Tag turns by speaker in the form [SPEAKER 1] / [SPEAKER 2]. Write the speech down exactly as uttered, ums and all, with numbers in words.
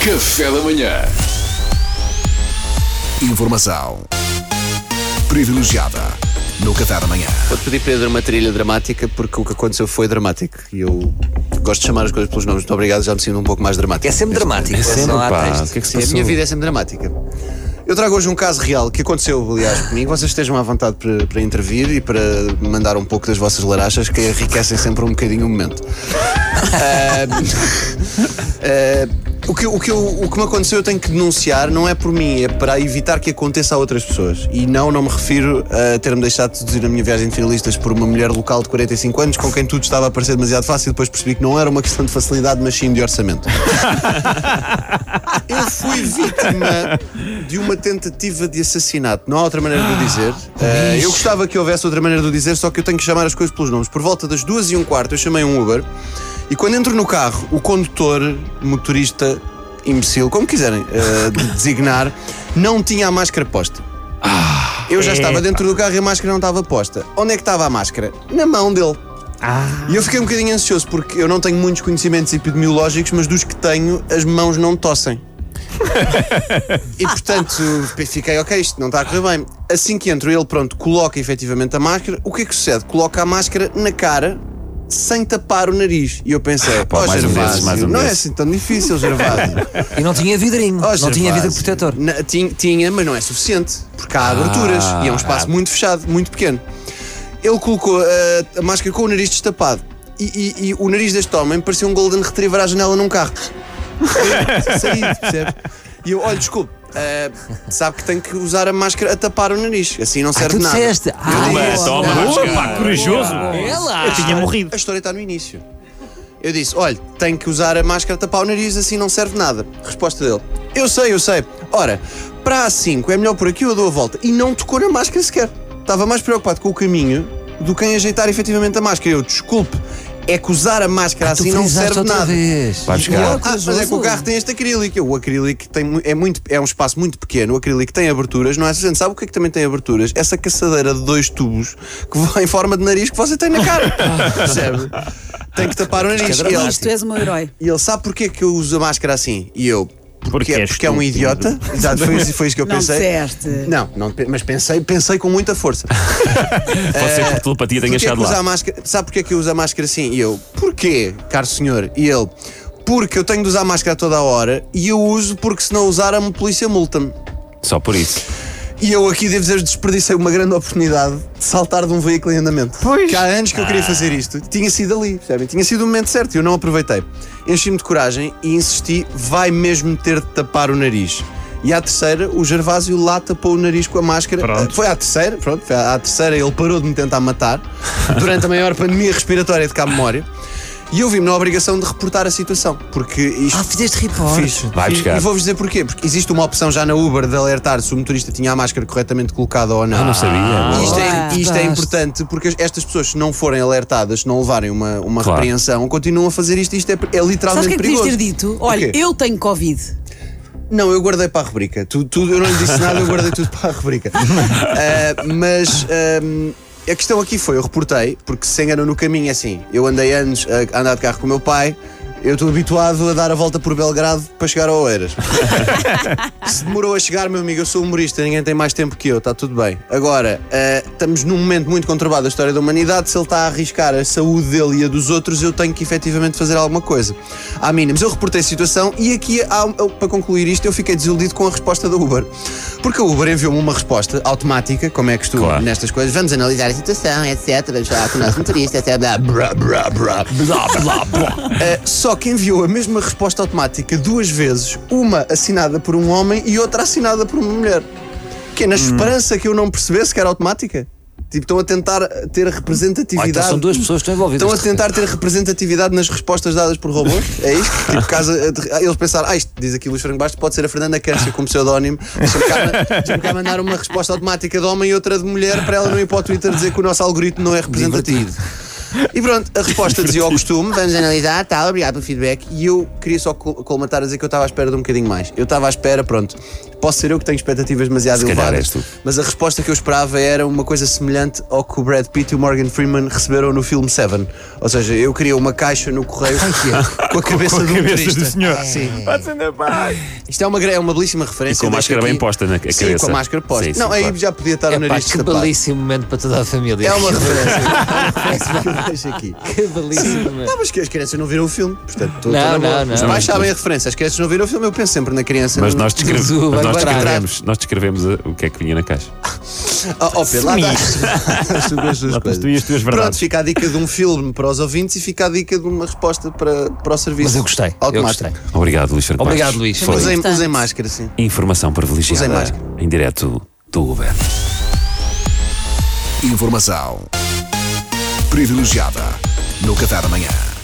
[SPEAKER 1] Café da Manhã.
[SPEAKER 2] Informação privilegiada no Café da Manhã.
[SPEAKER 3] Vou-te pedir, Pedro, uma trilha dramática, porque o que aconteceu foi dramático e eu gosto de chamar as coisas pelos nomes. Muito obrigado, já me sinto um pouco mais dramático.
[SPEAKER 4] É sempre dramático.
[SPEAKER 5] É sempre,
[SPEAKER 4] não há
[SPEAKER 5] pá.
[SPEAKER 4] texto.
[SPEAKER 5] O que é que se
[SPEAKER 3] Sim, a
[SPEAKER 5] passou?
[SPEAKER 3] minha vida é sempre dramática. Eu trago hoje um caso real que aconteceu, aliás, comigo. Vocês estejam à vontade para, para intervir e para mandar um pouco das vossas larachas, que enriquecem sempre um bocadinho o momento. uh, uh, o, que, o, que eu, o que me aconteceu eu tenho que denunciar, não é por mim, é para evitar que aconteça a outras pessoas. E não, não me refiro a ter-me deixado de seduzir na minha viagem de finalistas por uma mulher local de quarenta e cinco anos com quem tudo estava a parecer demasiado fácil e depois percebi que não era uma questão de facilidade, mas sim de orçamento. Eu fui vítima de uma tentativa de assassinato. Não há outra maneira de o dizer. Uh, eu gostava que houvesse outra maneira de o dizer, só que eu tenho que chamar as coisas pelos nomes. Por volta das duas e um quarto eu chamei um Uber e quando entro no carro, o condutor, motorista, imbecil, como quiserem uh, de designar, não tinha a máscara posta. Eu já estava dentro do carro e a máscara não estava posta. Onde é que estava a máscara? Na mão dele. E eu fiquei um bocadinho ansioso porque eu não tenho muitos conhecimentos epidemiológicos, mas dos que tenho, as mãos não tossem. E portanto fiquei, ok, isto não está a correr bem. Assim que entro, ele pronto, coloca efetivamente a máscara. O que é que sucede? Coloca a máscara na cara sem tapar o nariz. E eu pensei,
[SPEAKER 5] Ah, pá,
[SPEAKER 3] oh
[SPEAKER 5] mais um
[SPEAKER 3] Gervásio,
[SPEAKER 5] desses, mais um
[SPEAKER 3] não é
[SPEAKER 5] desses.
[SPEAKER 3] assim tão difícil, Gervásio.
[SPEAKER 4] E não tinha vidrinho,
[SPEAKER 3] Oh,
[SPEAKER 4] não
[SPEAKER 3] Gervásio.
[SPEAKER 4] tinha vidro protetor.
[SPEAKER 3] Na- tinha, tinha, mas não é suficiente, porque há aberturas e é um espaço muito fechado, muito pequeno. Ele colocou uh, a máscara com o nariz destapado e, e- e o nariz deste homem parecia um Golden Retriever à janela num carro. Saído, percebe? E eu, olha, desculpe, uh, sabe que tem que usar a máscara a tapar o nariz, assim não
[SPEAKER 4] Ah,
[SPEAKER 3] serve
[SPEAKER 4] tu
[SPEAKER 3] nada.
[SPEAKER 4] disseste. Ah,
[SPEAKER 5] Toma,
[SPEAKER 4] boa,
[SPEAKER 5] toma.
[SPEAKER 4] boa.
[SPEAKER 5] Pá, corajoso.
[SPEAKER 4] É lá.
[SPEAKER 5] Eu tinha morrido.
[SPEAKER 3] A história está no início. Eu disse, olha, tem que usar a máscara a tapar o nariz, assim não serve nada. Resposta dele, eu sei, eu sei. Ora, para a cinco é melhor por aqui, eu dou a volta. E não tocou na máscara sequer. Estava mais preocupado com o caminho do que em ajeitar efetivamente a máscara. Eu, desculpe, é que usar a máscara
[SPEAKER 4] Tu
[SPEAKER 3] assim não
[SPEAKER 4] frisaste
[SPEAKER 3] serve de
[SPEAKER 4] outra
[SPEAKER 3] nada.
[SPEAKER 4] vez.
[SPEAKER 5] Vai
[SPEAKER 3] E
[SPEAKER 5] buscar.
[SPEAKER 3] ele, ah, mas é que o carro tem este acrílico. Eu, O acrílico tem, mu- é, muito, é um espaço muito pequeno. O acrílico tem aberturas, não é suficiente. Sabe o que é que também tem aberturas? Essa caçadeira de dois tubos que vai em forma de nariz que você tem na cara. Percebe? Tem que tapar o nariz. E ele,
[SPEAKER 6] Tu és o meu herói.
[SPEAKER 3] e ele sabe porquê que eu uso a máscara assim? E eu, porque,
[SPEAKER 5] Porque
[SPEAKER 3] é,
[SPEAKER 5] és
[SPEAKER 3] porque é um
[SPEAKER 5] estúpido.
[SPEAKER 3] idiota. Exato, foi, isso- foi isso que eu
[SPEAKER 6] Não
[SPEAKER 3] pensei.
[SPEAKER 6] disseste.
[SPEAKER 3] Não, não, pe- mas pensei, pensei com muita força.
[SPEAKER 5] Pode ser por telepatia tenha
[SPEAKER 3] Porquê
[SPEAKER 5] achado
[SPEAKER 3] que usa
[SPEAKER 5] lá.
[SPEAKER 3] a máscara? Sabe porquê que eu uso a máscara assim? E eu, porquê, caro senhor? E ele, porque eu tenho de usar a máscara a toda a hora e eu uso porque se não usar a polícia multa-me.
[SPEAKER 5] Só por isso.
[SPEAKER 3] E eu aqui devo dizer, desperdicei uma grande oportunidade de saltar de um veículo em andamento.
[SPEAKER 5] Pois.
[SPEAKER 3] Que há anos que eu queria fazer isto. Tinha sido ali, percebem? Tinha sido o momento certo e eu não aproveitei. Enchi-me de coragem e insisti, vai mesmo ter de tapar o nariz. E à terceira, o Gervásio lá tapou o nariz com a máscara.
[SPEAKER 5] Pronto.
[SPEAKER 3] Foi à terceira, pronto, foi à terceira, ele parou de me tentar matar durante a maior pandemia respiratória de cá memória. E eu vi-me na obrigação de reportar a situação, porque isto...
[SPEAKER 4] Ah, fizeste report.
[SPEAKER 3] Fiz.
[SPEAKER 5] Vai
[SPEAKER 3] E-
[SPEAKER 5] buscar.
[SPEAKER 3] E vou-vos dizer porquê. Porque existe uma opção já na Uber de alertar se o motorista tinha a máscara corretamente colocada ou não.
[SPEAKER 5] Eu não sabia.
[SPEAKER 3] E isto, é,
[SPEAKER 6] Ah,
[SPEAKER 3] e isto é
[SPEAKER 4] gostaste.
[SPEAKER 3] importante porque estas pessoas, se não forem alertadas, se não levarem uma, uma
[SPEAKER 5] Claro.
[SPEAKER 3] repreensão, continuam a fazer isto. Isto é, é
[SPEAKER 6] Sabes o
[SPEAKER 3] literalmente
[SPEAKER 6] que é que devias
[SPEAKER 3] perigoso.
[SPEAKER 6] ter dito? Olha,
[SPEAKER 3] quê?
[SPEAKER 6] eu tenho Covid.
[SPEAKER 3] Não, eu guardei para a rubrica. Tudo, tudo, eu não lhe disse nada, eu guardei tudo para a rubrica. Ah, mas ahm, a questão aqui foi, eu reportei, porque se enganam no caminho é assim. Eu andei anos a andar de carro com o meu pai. Eu estou habituado a dar a volta por Belgrado para chegar a Oeiras. Se demorou a chegar, meu amigo, eu sou humorista, ninguém tem mais tempo que eu, está tudo bem. Agora, ah, estamos num momento muito conturbado da história da humanidade. Se ele está a arriscar a saúde dele e a dos outros, eu tenho que efetivamente fazer alguma coisa. Há mínimos. Eu reportei a situação e aqui, há- para concluir isto, eu fiquei desiludido com a resposta da Uber. Porque a Uber enviou-me uma resposta automática, como é costume
[SPEAKER 5] Claro.
[SPEAKER 3] nestas coisas. Vamos analisar a situação, etcétera. Vamos falar com o nosso motorista, etcétera. Blá, blá, blá, blá, blá, blá. Ah, só que enviou a mesma resposta automática duas vezes, uma assinada por um homem e outra assinada por uma mulher. Que é na esperança que eu não percebesse que era automática. Tipo, estão a tentar ter
[SPEAKER 4] Oh,
[SPEAKER 3] representatividade.
[SPEAKER 4] então são duas pessoas que estão envolvidas.
[SPEAKER 3] Estão a tentar ter representatividade nas respostas dadas por robôs? É isto? Tipo, caso eles pensaram, ah, isto diz aqui Luís Franco Bastos, pode ser a Fernanda Câncer como pseudónimo. Deixa-me cá, deixa-me cá mandar uma resposta automática de homem e outra de mulher para ela não ir para o Twitter dizer que o nosso algoritmo não é representativo. E pronto, a resposta dizia ao costume: vamos analisar, tal, obrigado pelo feedback. E eu queria só col- colmatar a dizer que eu estava à espera de um bocadinho mais. Eu estava à espera, pronto. Posso ser eu que tenho expectativas demasiado
[SPEAKER 5] Se calhar
[SPEAKER 3] elevadas,
[SPEAKER 5] és tu.
[SPEAKER 3] mas a resposta que eu esperava era uma coisa semelhante ao que o Brad Pitt e o Morgan Freeman receberam no filme Seven. Ou seja, eu queria uma caixa no correio com a cabeça do motorista.
[SPEAKER 5] senhor.
[SPEAKER 3] Sim.
[SPEAKER 5] Pode ser, pai.
[SPEAKER 3] Isto é uma, gra- é uma belíssima referência.
[SPEAKER 5] E com a
[SPEAKER 3] deixo
[SPEAKER 5] máscara
[SPEAKER 3] aqui-
[SPEAKER 5] bem posta na
[SPEAKER 3] Sim,
[SPEAKER 5] cabeça.
[SPEAKER 3] com a máscara posta.
[SPEAKER 5] Sim, sim,
[SPEAKER 3] não, aí
[SPEAKER 5] claro.
[SPEAKER 3] já podia estar o
[SPEAKER 4] É pá,
[SPEAKER 3] nariz
[SPEAKER 4] que
[SPEAKER 3] destapado.
[SPEAKER 4] belíssimo momento para toda a família.
[SPEAKER 3] É uma referência. É uma referência que eu deixo aqui.
[SPEAKER 4] Que belíssimo momento.
[SPEAKER 3] Não, mas que as crianças não viram o filme. Portanto, estou-
[SPEAKER 4] Não,
[SPEAKER 3] estou na boa.
[SPEAKER 4] não,
[SPEAKER 3] Os
[SPEAKER 4] não.
[SPEAKER 3] pais sabem a referência. As crianças não viram o filme, eu penso sempre na criança.
[SPEAKER 5] Mas
[SPEAKER 3] no-
[SPEAKER 5] nós, descreve-
[SPEAKER 4] Do
[SPEAKER 5] mas nós,
[SPEAKER 4] Barbarado.
[SPEAKER 5] descrevemos, nós descrevemos a- o que é que vinha na caixa.
[SPEAKER 3] Oh, oh, Pedro, lá estás tu com as tuas
[SPEAKER 5] Lá estás
[SPEAKER 3] coisas.
[SPEAKER 5] tu e as tuas
[SPEAKER 3] Pronto,
[SPEAKER 5] verdades.
[SPEAKER 3] fica a dica de um filme para os ouvintes e fica a dica de uma resposta para, para o serviço.
[SPEAKER 4] Mas eu gostei, eu
[SPEAKER 3] automático.
[SPEAKER 4] gostei.
[SPEAKER 5] Obrigado, Luís Franco
[SPEAKER 4] Obrigado,
[SPEAKER 5] Bastos.
[SPEAKER 4] Luís.
[SPEAKER 5] Foi
[SPEAKER 3] Usem,
[SPEAKER 1] importante.
[SPEAKER 3] usem máscara, sim.
[SPEAKER 5] informação
[SPEAKER 3] Usem
[SPEAKER 5] privilegiada
[SPEAKER 3] máscara.
[SPEAKER 5] em direto do Uber.
[SPEAKER 2] Informação privilegiada no Café da Manhã.